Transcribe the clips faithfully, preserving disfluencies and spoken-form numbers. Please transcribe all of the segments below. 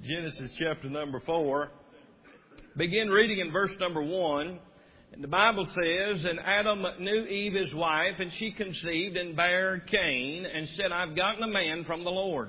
Genesis chapter number four. Begin reading in verse number one. And the Bible says, And Adam knew Eve his wife, and she conceived and bare Cain, and said, I've gotten a man from the Lord.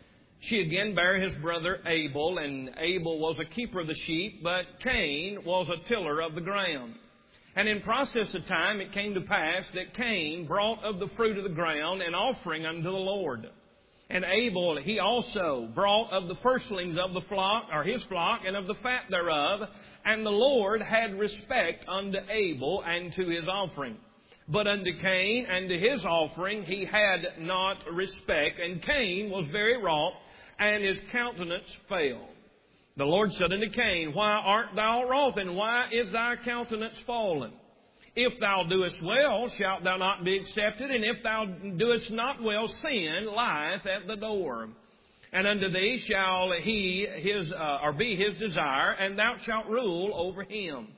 She again bare his brother Abel, and Abel was a keeper of the sheep, but Cain was a tiller of the ground. And in process of time it came to pass that Cain brought of the fruit of the ground an offering unto the Lord. And Abel, he also brought of the firstlings of the flock, or his flock, and of the fat thereof. And the Lord had respect unto Abel and to his offering. But unto Cain and to his offering he had not respect. And Cain was very wroth, and his countenance fell. The Lord said unto Cain, Why art thou wroth, and why is thy countenance fallen? If thou doest well, shalt thou not be accepted, and if thou doest not well, sin lieth at the door. And unto thee shall he his uh, or be his desire, and thou shalt rule over him.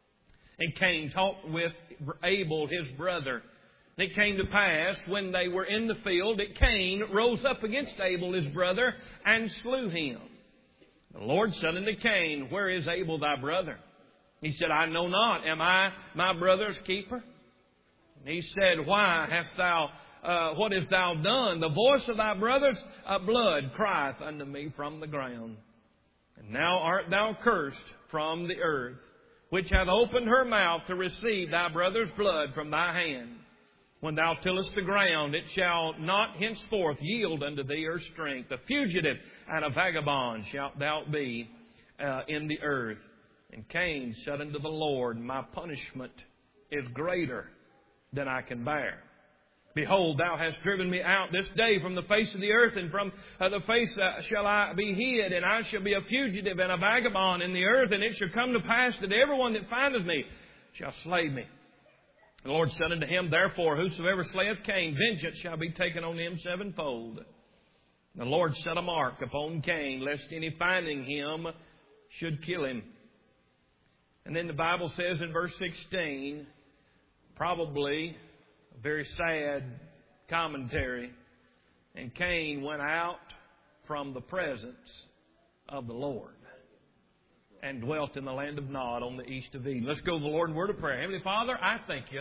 And Cain talked with Abel his brother. And it came to pass, when they were in the field, that Cain rose up against Abel his brother, and slew him. The Lord said unto Cain, Where is Abel thy brother? He said, I know not. Am I my brother's keeper? And he said, Why hast thou, uh, what hast thou done? The voice of thy brother's uh, blood crieth unto me from the ground. And now art thou cursed from the earth, which hath opened her mouth to receive thy brother's blood from thy hand. When thou tillest the ground, it shall not henceforth yield unto thee her strength. A fugitive and a vagabond shalt thou be uh, in the earth. And Cain said unto the Lord, My punishment is greater than I can bear. Behold, thou hast driven me out this day from the face of the earth, and from uh, the face uh, shall I be hid, and I shall be a fugitive and a vagabond in the earth, and it shall come to pass that everyone that findeth me shall slay me. The Lord said unto him, Therefore, whosoever slayeth Cain, vengeance shall be taken on him sevenfold. The Lord set a mark upon Cain, lest any finding him should kill him. And then the Bible says in verse sixteen, probably a very sad commentary, and Cain went out from the presence of the Lord and dwelt in the land of Nod on the east of Eden. Let's go to the Lord in word of prayer. Heavenly Father, I thank you,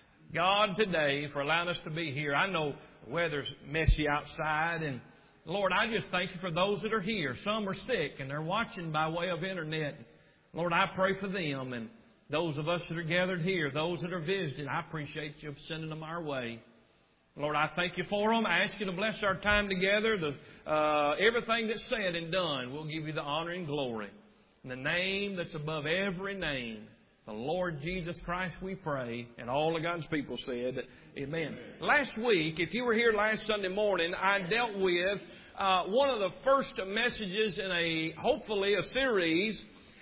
God, today for allowing us to be here. I know the weather's messy outside, and Lord, I just thank you for those that are here. Some are sick and they're watching by way of internet. Lord, I pray for them and those of us that are gathered here, those that are visiting. I appreciate you sending them our way. Lord, I thank you for them. I ask you to bless our time together. The, uh, everything that's said and done, we'll give you the honor and glory. In the name that's above every name, the Lord Jesus Christ, we pray. And all of God's people said, Amen. Last week, if you were here last Sunday morning, I dealt with uh, one of the first messages in a, hopefully, a series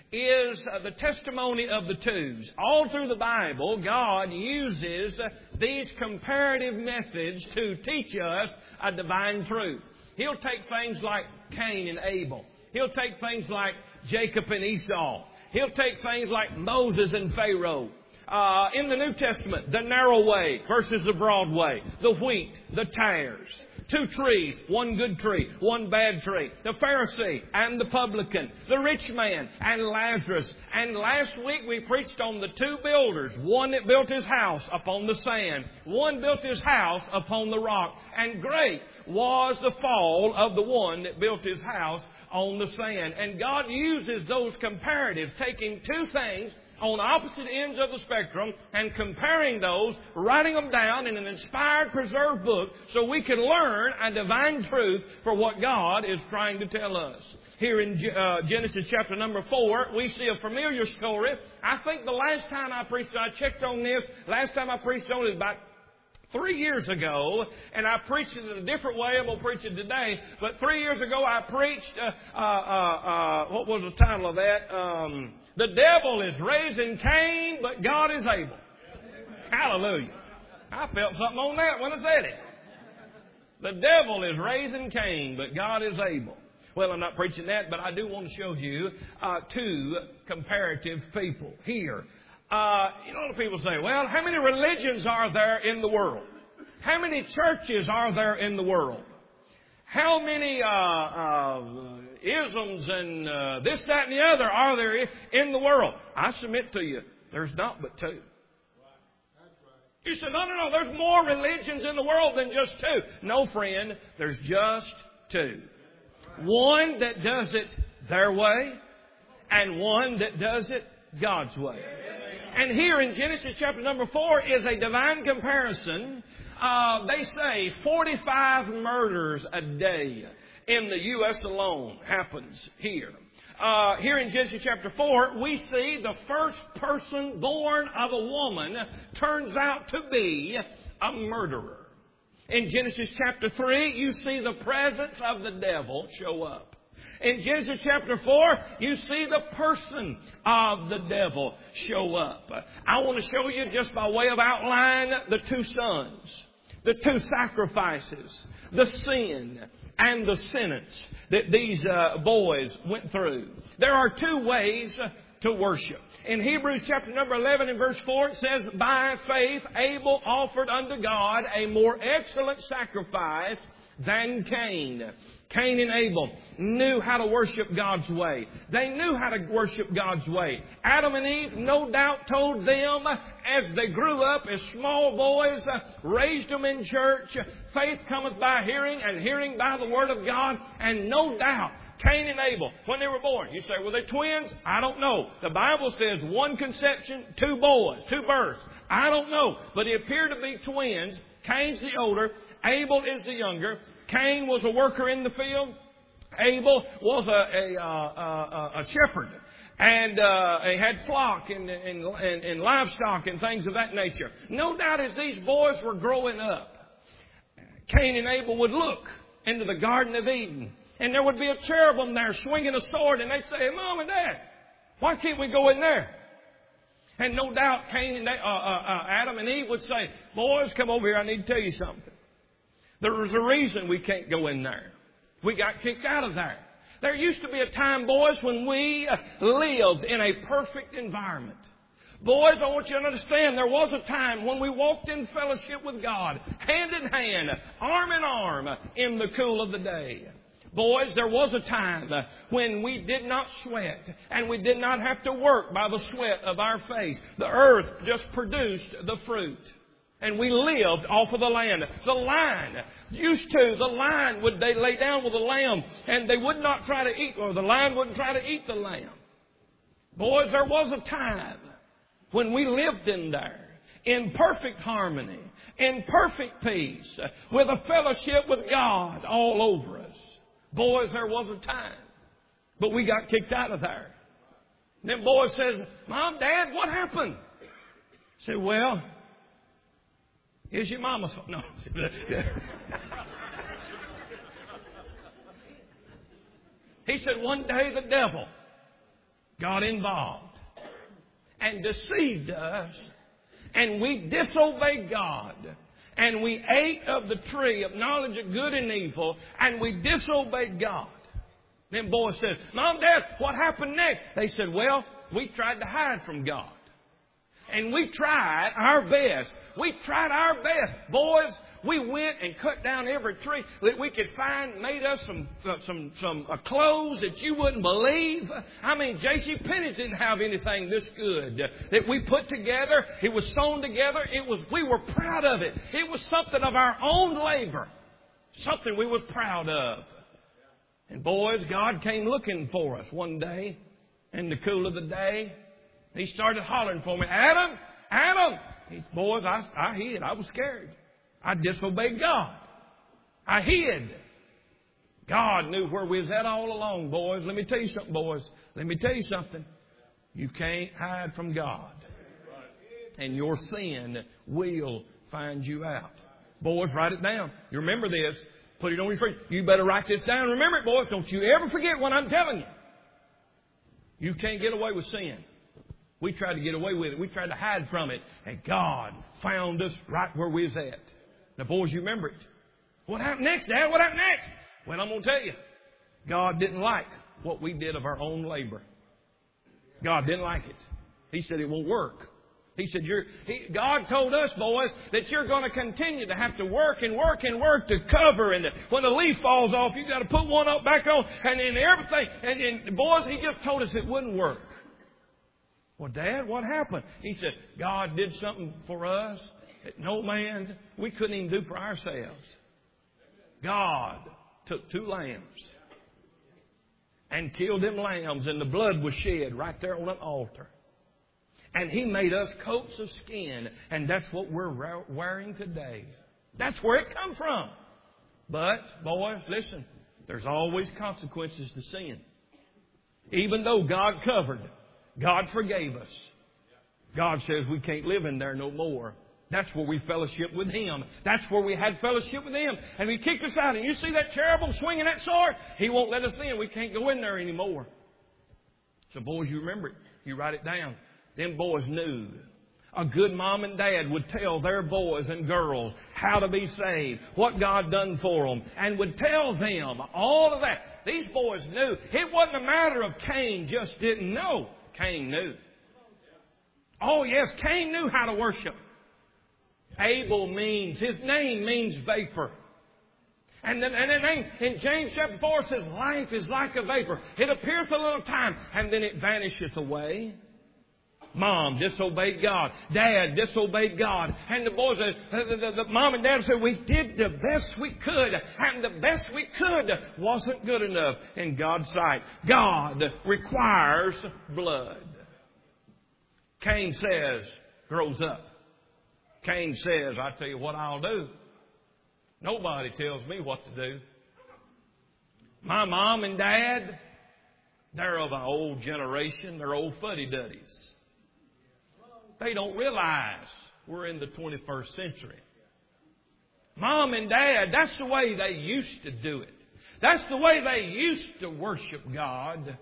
is uh, the testimony of the twos. All through the Bible, God uses uh, these comparative methods to teach us a divine truth. He'll take things like Cain and Abel. He'll take things like Jacob and Esau. He'll take things like Moses and Pharaoh. Uh, in the New Testament, the narrow way versus the broad way. The wheat, the tares. Two trees, one good tree, one bad tree. The Pharisee and the publican. The rich man and Lazarus. And last week we preached on the two builders. One that built his house upon the sand. One built his house upon the rock. And great was the fall of the one that built his house on the sand. And God uses those comparatives, taking two things on opposite ends of the spectrum and comparing those, writing them down in an inspired, preserved book so we can learn a divine truth for what God is trying to tell us. Here in uh, Genesis chapter number four, we see a familiar story. I think the last time I preached, I checked on this, last time I preached on it about Three years ago, and I preached it in a different way. I'm going to preach it today. But three years ago, I preached, uh, uh, uh, what was the title of that? Um, the devil is raising Cain, but God is able. Hallelujah. I felt something on that when I said it. The devil is raising Cain, but God is able. Well, I'm not preaching that, but I do want to show you uh, two comparative people here. Uh, you know, a lot of people say, well, how many religions are there in the world? How many churches are there in the world? How many uh, uh, isms and uh, this, that, and the other are there in the world. I submit to you, there's not but two. You said, no, no, no, there's more religions in the world than just two. No, friend, there's just two. One that does it their way, and one that does it God's way. And here in Genesis chapter number four is a divine comparison. Uh, they say forty-five murders a day in the U S alone happens here. Uh, here in Genesis chapter four, we see the first person born of a woman turns out to be a murderer. In Genesis chapter three, you see the presence of the devil show up. In Genesis chapter four, you see the person of the devil show up. I want to show you just by way of outline the two sons, the two sacrifices, the sin and the sentence that these uh, boys went through. There are two ways to worship. In Hebrews chapter number eleven and verse four, it says, by faith Abel offered unto God a more excellent sacrifice than Cain. Cain and Abel knew how to worship God's way. They knew how to worship God's way. Adam and Eve, no doubt, told them as they grew up as small boys, raised them in church, faith cometh by hearing, and hearing by the Word of God. And no doubt, Cain and Abel, when they were born, you say, were they twins? I don't know. The Bible says one conception, two boys, two births. I don't know. But they appear to be twins. Cain's the older. Abel is the younger. Cain was a worker in the field. Abel was a, a, a, a shepherd. And uh, he had flock and, and, and, and livestock and things of that nature. No doubt as these boys were growing up, Cain and Abel would look into the Garden of Eden. And there would be a cherubim there swinging a sword. And they'd say, hey, Mom and Dad, why can't we go in there? And no doubt Cain and uh, uh, uh, Adam and Eve would say, boys, come over here. I need to tell you something. There's a reason we can't go in there. We got kicked out of there. There used to be a time, boys, when we lived in a perfect environment. Boys, I want you to understand, there was a time when we walked in fellowship with God, hand in hand, arm in arm, in the cool of the day. Boys, there was a time when we did not sweat and we did not have to work by the sweat of our face. The earth just produced the fruit. And we lived off of the land. The lion, used to, the lion would, they lay down with the lamb and they would not try to eat, or the lion wouldn't try to eat the lamb. Boys, there was a time when we lived in there in perfect harmony, in perfect peace, with a fellowship with God all over us. Boys, there was a time. But we got kicked out of there. And then boy says, Mom, Dad, what happened? I said, well, is your mama's fault? No. He said one day the devil got involved and deceived us, and we disobeyed God, and we ate of the tree of knowledge of good and evil, and we disobeyed God. Then boy said, Mom, Dad, what happened next? They said, well, we tried to hide from God. And we tried our best. We tried our best. Boys, we went and cut down every tree that we could find, made us some uh, some some uh, clothes that you wouldn't believe. I mean, J C Penney's didn't have anything this good that we put together. It was sewn together. It was we were proud of it. It was something of our own labor, something we was proud of. And boys, God came looking for us one day in the cool of the day. He started hollering for me, Adam, Adam. He, boys, I, I hid. I was scared. I disobeyed God. I hid. God knew where we was at all along, boys. Let me tell you something, boys. Let me tell you something. You can't hide from God. And your sin will find you out. Boys, write it down. You remember this. Put it on your fridge. You better write this down. Remember it, boys. Don't you ever forget what I'm telling you. You can't get away with sin. We tried to get away with it. We tried to hide from it. And God found us right where we was at. Now, boys, you remember it. What happened next, Dad? What happened next? Well, I'm going to tell you. God didn't like what we did of our own labor. God didn't like it. He said it won't work. He said, you're, he, God told us, boys, that you're going to continue to have to work and work and work to cover. And when the leaf falls off, you've got to put one up back on. And then everything. And, and boys, he just told us it wouldn't work. Well, Dad, what happened? He said, God did something for us that no man, we couldn't even do for ourselves. God took two lambs and killed them lambs, and the blood was shed right there on an altar. And He made us coats of skin, and that's what we're wearing today. That's where it come from. But, boys, listen, there's always consequences to sin. Even though God covered, God forgave us. God says we can't live in there no more. That's where we fellowship with Him. That's where we had fellowship with Him. And He kicked us out. And you see that cherubim swinging that sword? He won't let us in. We can't go in there anymore. So, boys, you remember it. You write it down. Them boys knew. A good mom and dad would tell their boys and girls how to be saved, what God done for them, and would tell them all of that. These boys knew. It wasn't a matter of Cain just didn't know. Cain knew. Oh, yes, Cain knew how to worship. Abel means, his name means vapor. And then, and then in James chapter four says, life is like a vapor. It appeareth a little time, and then it vanisheth away. Mom disobeyed God. Dad disobeyed God. And the boys, the, the, the mom and dad said, we did the best we could. And the best we could wasn't good enough in God's sight. God requires blood. Cain says, grows up. Cain says, I tell you what I'll do. Nobody tells me what to do. My mom and dad, they're of an old generation. They're old fuddy-duddies. They don't realize we're in the twenty-first century. Mom and Dad, that's the way they used to do it. That's the way they used to worship God.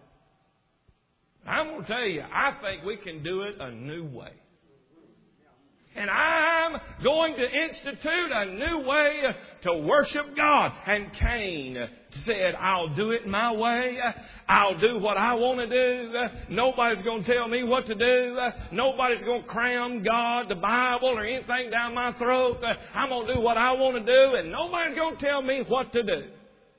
I'm going to tell you, I think we can do it a new way. And I'm going to institute a new way to worship God. And Cain said, I'll do it my way. I'll do what I want to do. Nobody's going to tell me what to do. Nobody's going to cram God, the Bible, or anything down my throat. I'm going to do what I want to do, and nobody's going to tell me what to do.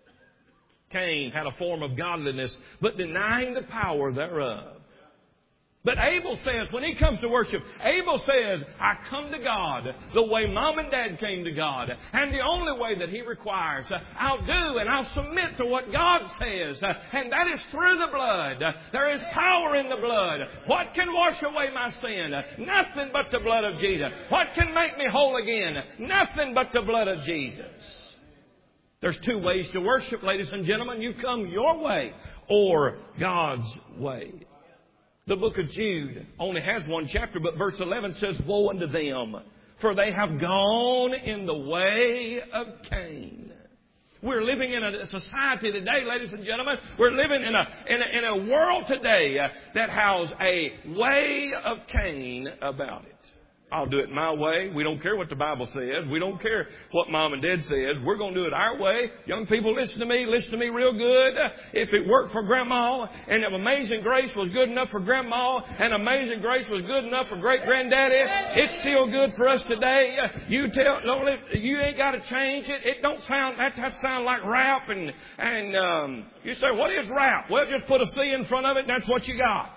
Cain had a form of godliness, but denying the power thereof. But Abel says, when he comes to worship, Abel says, I come to God the way Mom and Dad came to God. And the only way that he requires, I'll do and I'll submit to what God says. And that is through the blood. There is power in the blood. What can wash away my sin? Nothing but the blood of Jesus. What can make me whole again? Nothing but the blood of Jesus. There's two ways to worship, ladies and gentlemen. You come your way or God's way. The book of Jude only has one chapter, but verse eleven says, woe unto them, for they have gone in the way of Cain. We're living in a society today, ladies and gentlemen. We're living in a, in a, in a world today that has a way of Cain about it. I'll do it my way. We don't care what the Bible says. We don't care what Mom and Dad says. We're going to do it our way. Young people, listen to me. Listen to me real good. If it worked for Grandma, and if Amazing Grace was good enough for Grandma, and Amazing Grace was good enough for Great Granddaddy, it's still good for us today. You tell, no, you ain't got to change it. It don't sound, that, that sound like rap. And, and um, you say, what is rap? Well, just put a C in front of it, and that's what you got.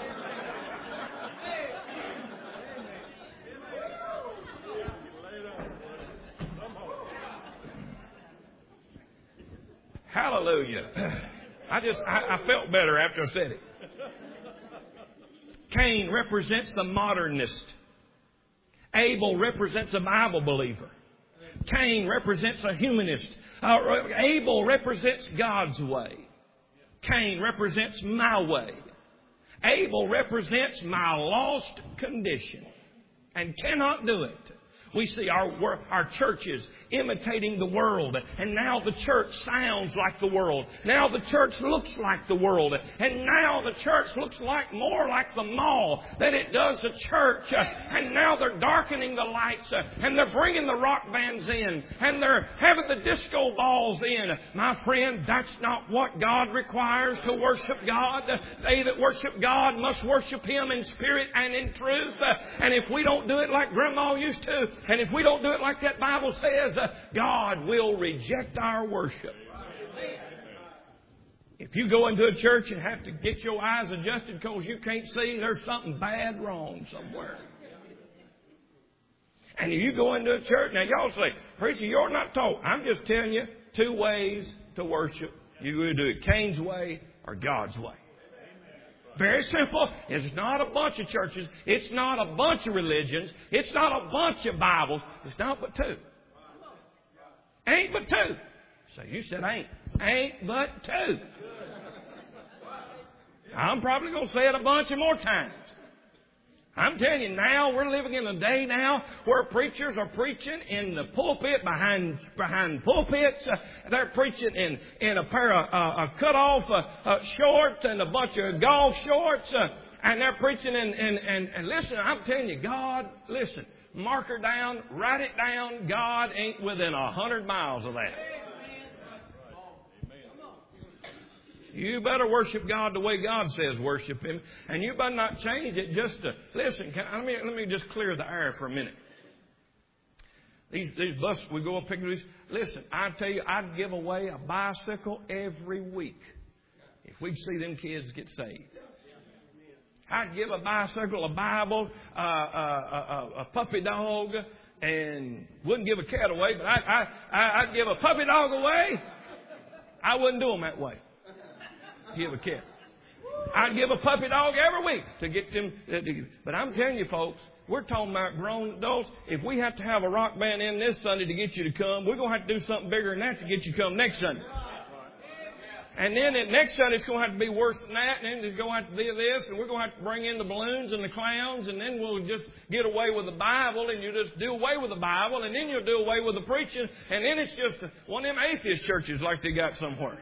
Hallelujah. I just, I, I felt better after I said it. Cain represents the modernist. Abel represents a Bible believer. Cain represents a humanist. Uh, Abel represents God's way. Cain represents my way. Abel represents my lost condition and cannot do it. We see our our churches imitating the world. And now the church sounds like the world. Now the church looks like the world. And now the church looks like more like the mall than it does the church. And now they're darkening the lights. And they're bringing the rock bands in. And they're having the disco balls in. My friend, that's not what God requires to worship God. They that worship God must worship Him in spirit and in truth. And if we don't do it like Grandma used to, and if we don't do it like that Bible says, uh, God will reject our worship. If you go into a church and have to get your eyes adjusted because you can't see, there's something bad wrong somewhere. And if you go into a church, now y'all say, preacher, you're not taught. I'm just telling you two ways to worship. You either do it Cain's way or God's way. Very simple. It's not a bunch of churches. It's not a bunch of religions. It's not a bunch of Bibles. It's not but two. Ain't but two. So you said ain't. Ain't but two. I'm probably going to say it a bunch of more times. I'm telling you now, we're living in a day now where preachers are preaching in the pulpit, behind behind pulpits. Uh, they're preaching in, in a pair of uh, cut-off uh, uh, shorts and a bunch of golf shorts. Uh, and they're preaching in, in, and, and listen, I'm telling you, God, listen, mark her down, write it down. God ain't within a hundred miles of that. You better worship God the way God says worship Him. And you better not change it just to... Listen, can, let, me, let me just clear the air for a minute. These, these buses, we go up picking these. Listen, I tell you, I'd give away a bicycle every week if we'd see them kids get saved. I'd give a bicycle, a Bible, uh, a, a, a puppy dog, and wouldn't give a cat away, but I, I, I'd give a puppy dog away. I wouldn't do them that way. Give a cat. I'd give a puppy dog every week to get them. But I'm telling you, folks, we're talking about grown adults. If we have to have a rock band in this Sunday to get you to come, we're going to have to do something bigger than that to get you to come next Sunday. And then at next Sunday, it's going to have to be worse than that. And then it's going to have to be this. And we're going to have to bring in the balloons and the clowns. And then we'll just get away with the Bible. And you just do away with the Bible. And then you'll do away with the preaching. And then it's just one of them atheist churches like they got somewhere.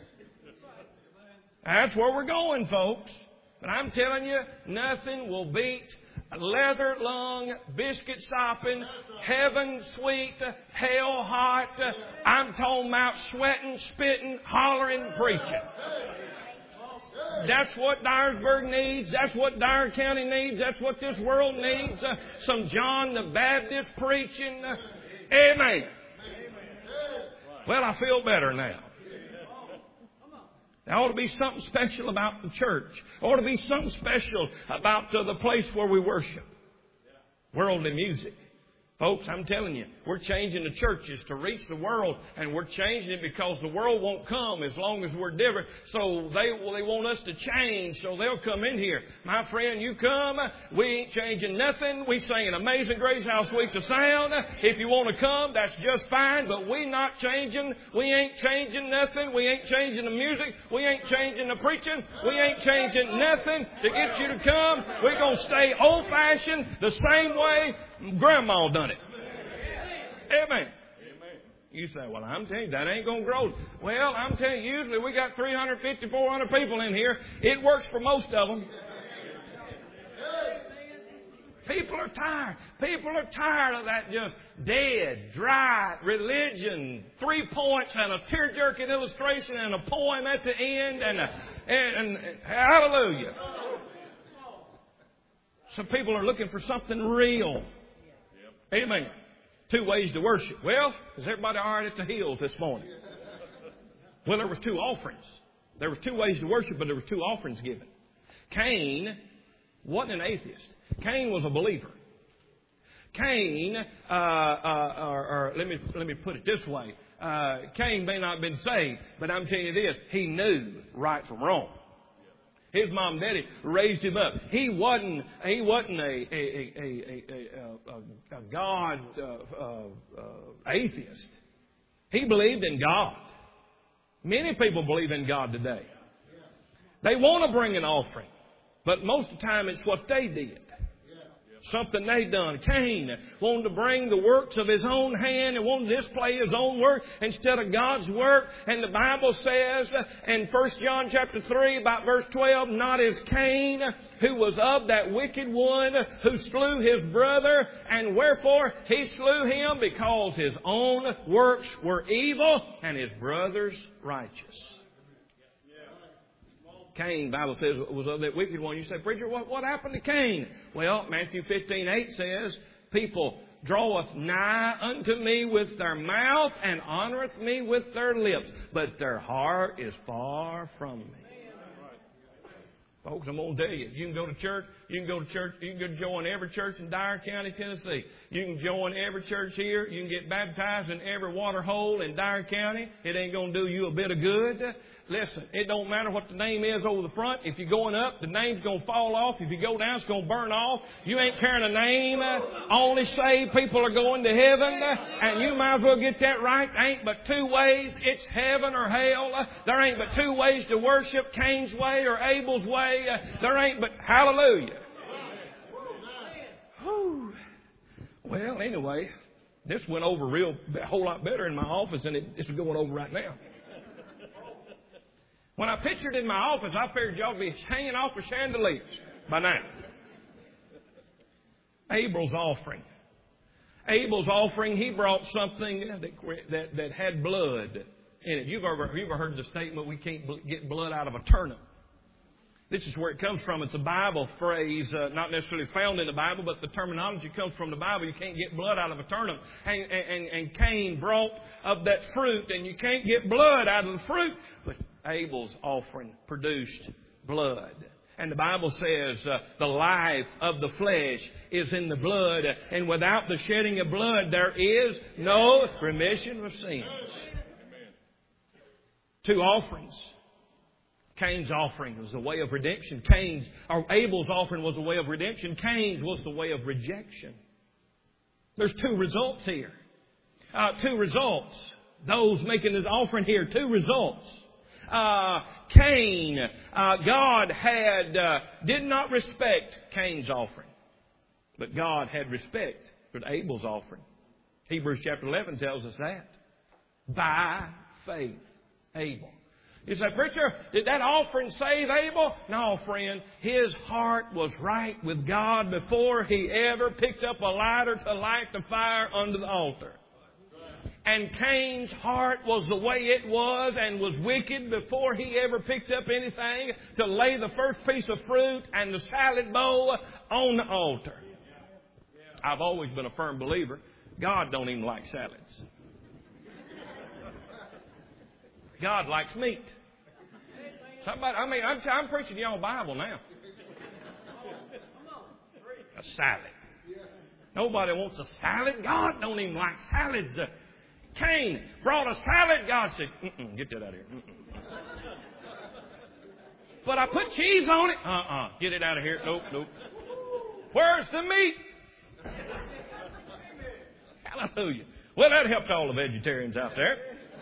That's where we're going, folks. But I'm telling you, nothing will beat leather lung, biscuit sopping, heaven sweet, hell hot. I'm talking about sweating, spitting, hollering, preaching. That's what Dyersburg needs. That's what Dyer County needs. That's what this world needs. Uh, some John the Baptist preaching. Uh, amen. Well, I feel better now. There ought to be something special about the church. There ought to be something special about uh, the place where we worship. Worldly music. Folks, I'm telling you, we're changing the churches to reach the world, and we're changing it because the world won't come as long as we're different. So they well, they want us to change, so they'll come in here. My friend, you come, we ain't changing nothing. We singing Amazing Grace, how sweet the sound. If you want to come, that's just fine, but we not changing. We ain't changing nothing. We ain't changing the music. We ain't changing the preaching. We ain't changing nothing to get you to come. We're going to stay old-fashioned the same way Grandma done it. Amen. You say, well, I'm telling you, that ain't going to grow. Well, I'm telling you, usually we got three hundred fifty, four hundred people in here. It works for most of them. People are tired. People are tired of that just dead, dry religion. Three points and a tear-jerking illustration and a poem at the end. And, a, and, and hallelujah. Some people are looking for something real. Amen. Two ways to worship. Well, is everybody all right at the hills this morning? Well, there was two offerings. There was two ways to worship, but there was two offerings given. Cain wasn't an atheist. Cain was a believer. Cain, uh, uh, or, or let me let me put it this way: uh, Cain may not have been saved, but I'm telling you this: he knew right from wrong. His mom and daddy raised him up. He wasn't. He wasn't a a a a, a, a, a God uh, uh, uh, atheist. He believed in God. Many people believe in God today. They want to bring an offering, but most of the time it's what they did. something they done. Cain wanted to bring the works of his own hand and wanted to display his own work instead of God's work. And the Bible says in First John chapter three, about verse twelve, not as Cain, who was of that wicked one, who slew his brother, and wherefore he slew him, because his own works were evil and his brother's righteous. Cain, the Bible says, was of that wicked one. You say, preacher, what, what happened to Cain? Well, Matthew fifteen eight says, people draweth nigh unto me with their mouth and honoreth me with their lips, but their heart is far from me. Folks, I'm going to tell you, you can go to church, you can go to church, you can go join every church in Dyer County, Tennessee. You can join every church here. You can get baptized in every water hole in Dyer County. It ain't going to do you a bit of good. Listen, it don't matter what the name is over the front. If you're going up, the name's going to fall off. If you go down, it's going to burn off. You ain't carrying a name. Only saved people are going to heaven. And you might as well get that right. There ain't but two ways. It's heaven or hell. There ain't but two ways to worship, Cain's way or Abel's way. There ain't but, hallelujah. Whew. Well, anyway, this went over real, a whole lot better in my office than it, it's going over right now. When I pictured in my office, I figured y'all would be hanging off the chandeliers by now. Abel's offering. Abel's offering, he brought something that, that, that had blood in it. You've ever, you've ever heard the statement, we can't get blood out of a turnip. This is where it comes from. It's a Bible phrase, uh, not necessarily found in the Bible, but the terminology comes from the Bible. You can't get blood out of a turnip. And, and, and Cain brought of that fruit, and you can't get blood out of the fruit. But Abel's offering produced blood. And the Bible says uh, the life of the flesh is in the blood, and without the shedding of blood there is no remission of sins. Two offerings. Cain's offering was a way of redemption. Cain's or Abel's offering was a way of redemption. Cain's was the way of rejection. There's two results here. Uh, two results. Those making his offering here, two results. Uh, Cain, uh, God had uh, did not respect Cain's offering, but God had respect for Abel's offering. Hebrews chapter eleven tells us that. By faith, Abel. You say, preacher, did that offering save Abel? No, friend. His heart was right with God before he ever picked up a lighter to light the fire under the altar. And Cain's heart was the way it was and was wicked before he ever picked up anything to lay the first piece of fruit and the salad bowl on the altar. I've always been a firm believer. God don't even like salads. God likes meat. Somebody, I mean, I'm, I'm preaching y'all Bible now. A salad. Nobody wants a salad. God don't even like salads. Uh, Cain brought a salad. God said, Mm-mm, get that out of here. Mm-mm. But I put cheese on it. Uh-uh. Get it out of here. Nope, nope. Where's the meat? Hallelujah. Well, that helped all the vegetarians out there.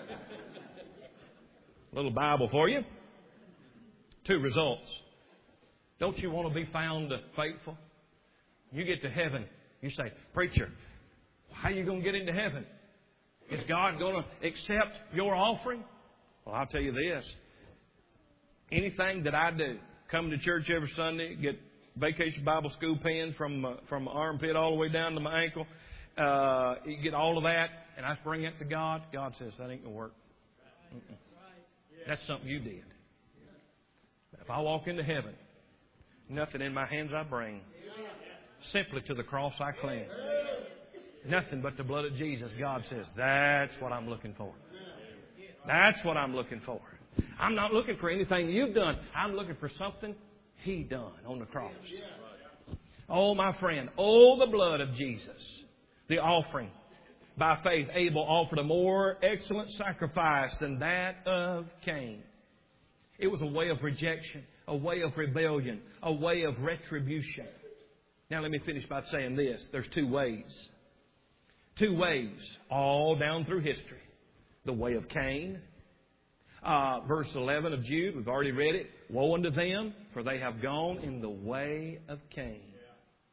Little Bible for you. Two results. Don't you want to be found faithful? You get to heaven. You say, preacher, how are you going to get into heaven? Is God going to accept your offering? Well, I'll tell you this. Anything that I do, come to church every Sunday, get Vacation Bible School pens from uh, from my armpit all the way down to my ankle, uh, you get all of that, and I bring that to God. God says, that ain't going to work. Mm-mm. That's something you did. If I walk into heaven, nothing in my hands I bring. Simply to the cross I cling. Nothing but the blood of Jesus. God says, that's what I'm looking for. That's what I'm looking for. I'm not looking for anything you've done. I'm looking for something He done on the cross. Oh, my friend. Oh, the blood of Jesus. The offering. By faith, Abel offered a more excellent sacrifice than that of Cain. It was a way of rejection, a way of rebellion, a way of retribution. Now let me finish by saying this. There's two ways. Two ways all down through history. The way of Cain. Uh, verse eleven of Jude, we've already read it. Woe unto them, for they have gone in the way of Cain.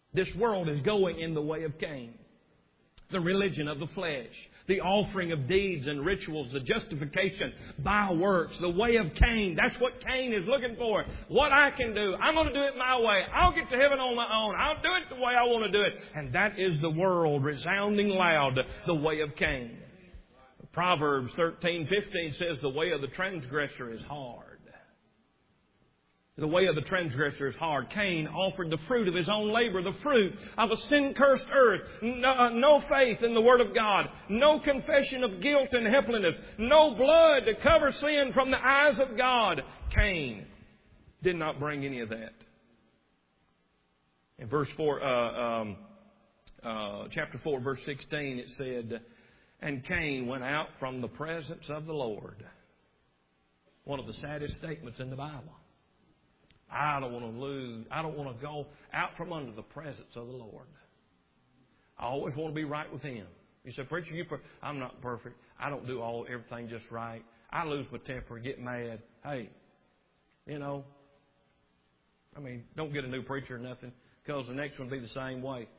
This world is going in the way of Cain. The religion of the flesh, the offering of deeds and rituals, the justification by works, the way of Cain. That's what Cain is looking for. What I can do, I'm going to do it my way. I'll get to heaven on my own. I'll do it the way I want to do it. And that is the world resounding loud, the way of Cain. Proverbs thirteen fifteen says the way of the transgressor is hard. The way of the transgressor is hard. Cain offered the fruit of his own labor, the fruit of a sin-cursed earth. No, no faith in the Word of God. No confession of guilt and helplessness. No blood to cover sin from the eyes of God. Cain did not bring any of that. In verse four, uh, um, uh, chapter four, verse sixteen, it said, "And Cain went out from the presence of the Lord." One of the saddest statements in the Bible. I don't want to lose. I don't want to go out from under the presence of the Lord. I always want to be right with Him. You say, "Preacher, you per-" I'm not perfect. I don't do all everything just right. I lose my temper, get mad. Hey, you know, I mean, don't get a new preacher or nothing, because the next one will be the same way.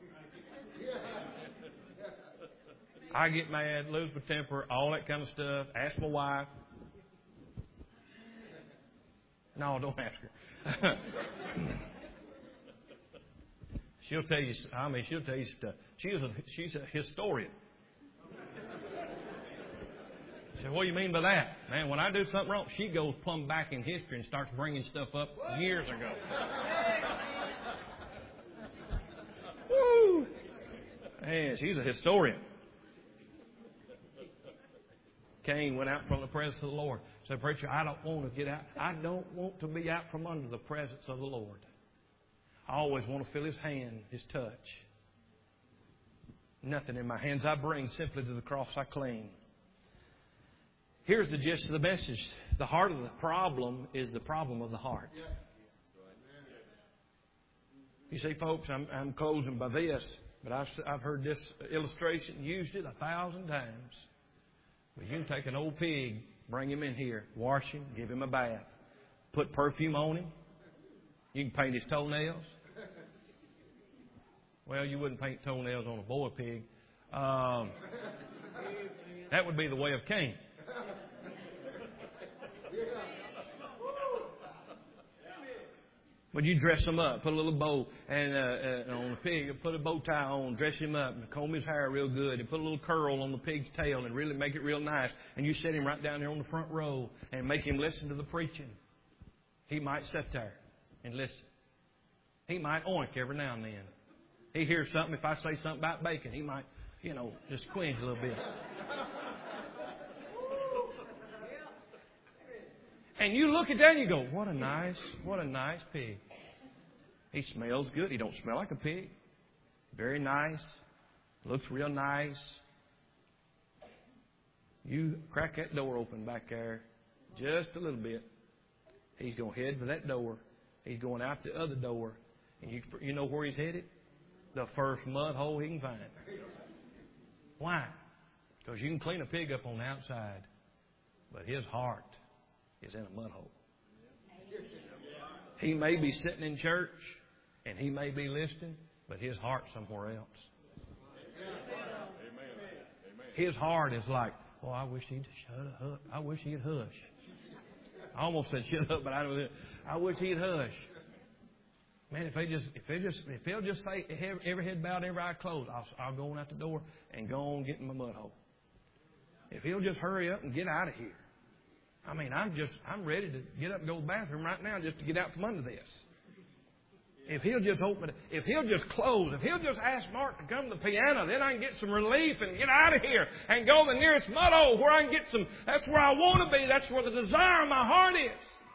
I get mad, lose my temper, all that kind of stuff. Ask my wife. No, don't ask her. She'll tell you. I mean, she'll tell you stuff. She's a she's a historian. I said, "What do you mean by that, man? When I do something wrong, she goes plumb back in history and starts bringing stuff up years ago." Woo! Man, she's a historian. Cain went out from the presence of the Lord. Said, "Preacher, I don't want to get out. I don't want to be out from under the presence of the Lord. I always want to feel His hand, His touch. Nothing in my hands I bring, simply to the cross I cling." Here's the gist of the message. The heart of the problem is the problem of the heart. You see, folks, I'm, I'm closing by this, but I've, I've heard this illustration, used it a thousand times. But you can take an old pig, bring him in here, wash him, give him a bath, put perfume on him. You can paint his toenails. Well, you wouldn't paint toenails on a boy pig. Um, that would be the way of Cain. But you dress him up, put a little bow and uh, uh, on the pig, put a bow tie on, dress him up, and comb his hair real good, and put a little curl on the pig's tail, and really make it real nice. And you set him right down there on the front row and make him listen to the preaching. He might sit there and listen. He might oink every now and then. He hears something. If I say something about bacon, he might, you know, just squinch a little bit. And you look at that and you go, what a nice, what a nice pig. He smells good. He don't smell like a pig. Very nice. Looks real nice. You crack that door open back there just a little bit. He's going to head for that door. He's going out the other door. And you, you know where he's headed? The first mud hole he can find. Why? Because you can clean a pig up on the outside, but his heart is in a mud hole. He may be sitting in church and he may be listening, but his heart's somewhere else. His heart is like, oh, I wish he'd shut up. I wish he'd hush. I almost said shut up, but I don't. I wish he'd hush. Man, if they just, if they just, if they'll just say every head bowed, every eye closed, I'll, I'll go on out the door and go on get in my mud hole. If he'll just hurry up and get out of here. I mean, I'm just, I'm ready to get up and go to the bathroom right now just to get out from under this. If he'll just open it, if he'll just close, if he'll just ask Mark to come to the piano, then I can get some relief and get out of here and go to the nearest mud hole where I can get some, that's where I want to be. That's where the desire of my heart is.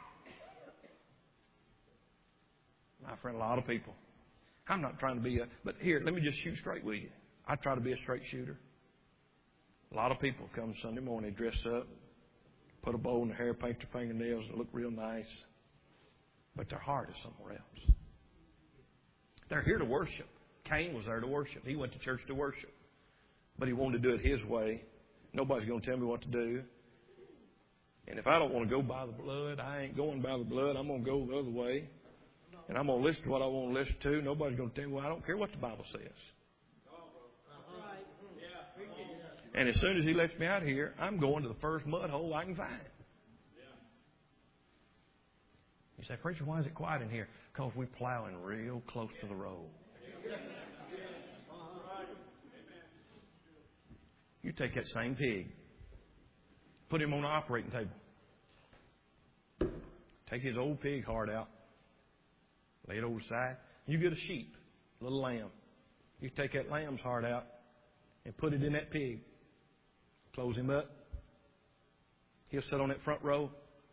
My friend, a lot of people. I'm not trying to be a, but here, let me just shoot straight with you. I try to be a straight shooter. A lot of people come Sunday morning, dress up, put a bow in their hair, paint their fingernails, and look real nice. But their heart is somewhere else. They're here to worship. Cain was there to worship. He went to church to worship. But he wanted to do it his way. Nobody's going to tell me what to do. And if I don't want to go by the blood, I ain't going by the blood. I'm going to go the other way. And I'm going to listen to what I want to listen to. Nobody's going to tell me, well, I don't care what the Bible says. And as soon as he lets me out here, I'm going to the first mud hole I can find. You say, preacher, why is it quiet in here? Because we're plowing real close to the road. You take that same pig, put him on the operating table. Take his old pig heart out, lay it over the side. You get a sheep, a little lamb. You take that lamb's heart out and put it in that pig. Close him up. He'll sit on that front row.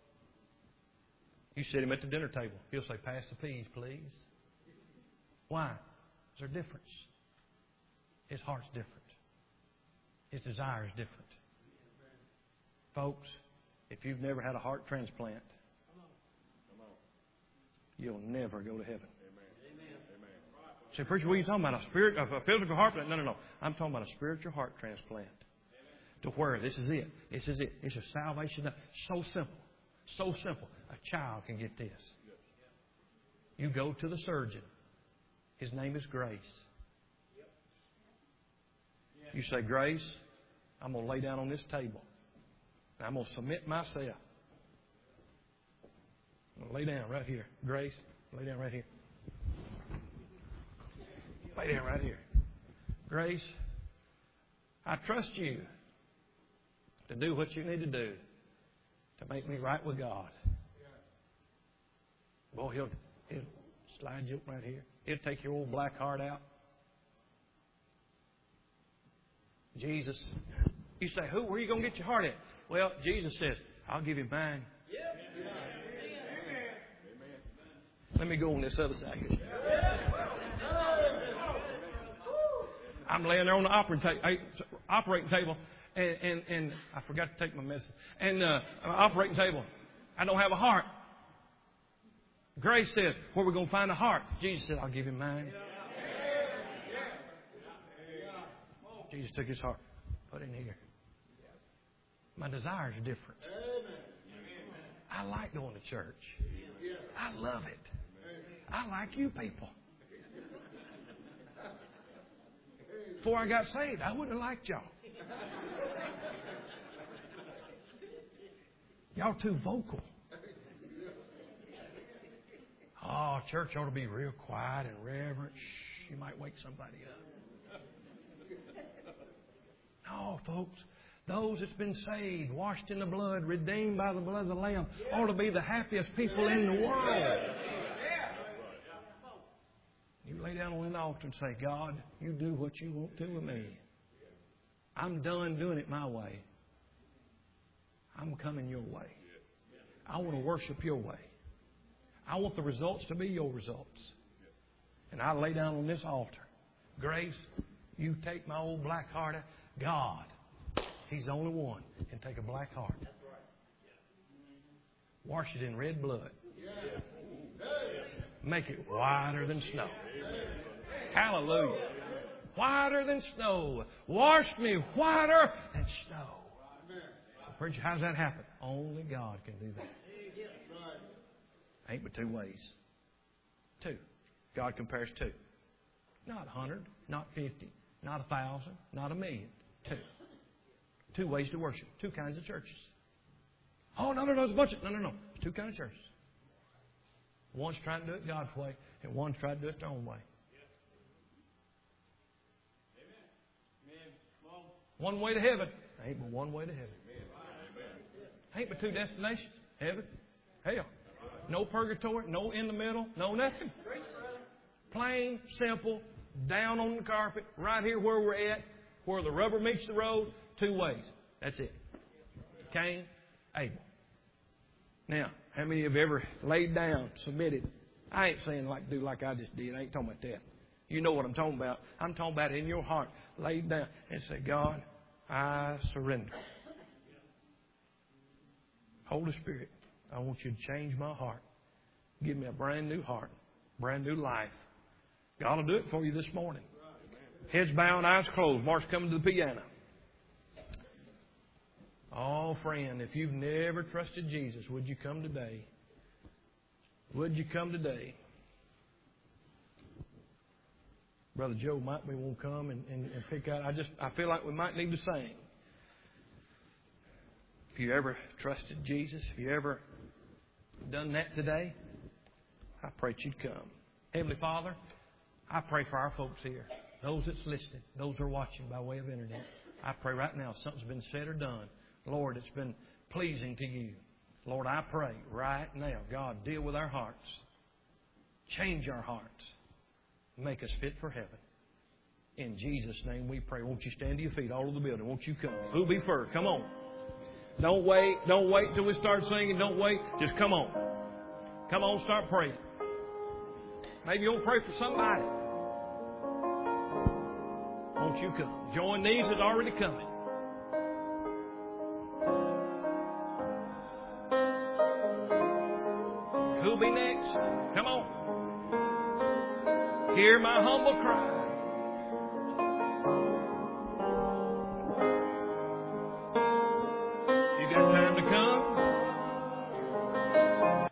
You sit him at the dinner table. He'll say, pass the peas, please. Why? There's a difference. His heart's different. His desire is different. Folks, if you've never had a heart transplant, you'll never go to heaven. Say, preacher, what are you talking about? A spirit, a physical heart transplant? No, no, no. I'm talking about a spiritual heart transplant. To where this is it. This is it. It's a salvation. So simple. So simple. A child can get this. You go to the surgeon. His name is Grace. You say, Grace, I'm going to lay down on this table. And I'm going to submit myself. I'm going to lay down right here. Grace, lay down right here. Lay down right here. Grace, I trust you to do what you need to do to make me right with God. Boy, he'll, he'll slide you up right here. He'll take your old black heart out. Jesus, you say, who? Where are you going to get your heart at? Well, Jesus says, I'll give you mine. Let me go on this other side here. I'm laying there on the operating, ta- operating table, and, and, and I forgot to take my medicine. And uh, operating table, I don't have a heart. Grace says, where are we going to find a heart? Jesus said, I'll give you mine. Jesus took his heart, put it in here. My desires are different. I like going to church. I love it. I like you people. Before I got saved, I wouldn't have liked y'all. Y'all too vocal. Oh, church ought to be real quiet and reverent. Shh, you might wake somebody up. No, folks. Those that's been saved, washed in the blood, redeemed by the blood of the Lamb, ought to be the happiest people in the world. You lay down on the altar and say, God, you do what you want to with me. I'm done doing it my way. I'm coming your way. I want to worship your way. I want the results to be your results. And I lay down on this altar. Grace, you take my old black heart out. God, He's the only one that can take a black heart. Wash it in red blood. Make it whiter than snow. Hallelujah. Whiter than snow. Wash me whiter than snow. Preacher, how does that happen? Only God can do that. Ain't but two ways. Two. God compares two. Not a hundred, not fifty, not a thousand, not a million. Two. Two ways to worship. Two kinds of churches. Oh, no, no, no, there's a bunch of... No, no, no. There's two kinds of churches. One's trying to do it God's way, and one's trying to do it their own way. One way to heaven. Ain't but one way to heaven. Ain't but two destinations. Heaven, hell. No purgatory, no in the middle, no nothing. Plain, simple, down on the carpet, right here where we're at, where the rubber meets the road, two ways. That's it. Cain, Abel. Now, how many of you ever laid down, submitted? I ain't saying like do like I just did. I ain't talking about that. You know what I'm talking about. I'm talking about in your heart. Laid down and say, God, I surrender. Holy Spirit, I want you to change my heart. Give me a brand new heart, brand new life. God will do it for you this morning. Heads bowed, eyes closed. Mark's coming to the piano. Oh, friend, if you've never trusted Jesus, would you come today? Would you come today? Brother Joe might be won't come and, and, and pick out. I just I feel like we might need to sing. If you ever trusted Jesus, if you ever done that today, I pray that you'd come. Heavenly Father, I pray for our folks here, those that's listening, those that are watching by way of internet. I pray right now something's been said or done, Lord, it's been pleasing to you. Lord, I pray right now, God, deal with our hearts. Change our hearts. Make us fit for heaven. In Jesus' name we pray. Won't you stand to your feet all over the building? Won't you come? Who'll be first? Come on. Don't wait. Don't wait till we start singing. Don't wait. Just come on. Come on, start praying. Maybe you'll pray for somebody. Won't you come? Join these that are already coming. Who'll be next? Come on. Hear my humble cry.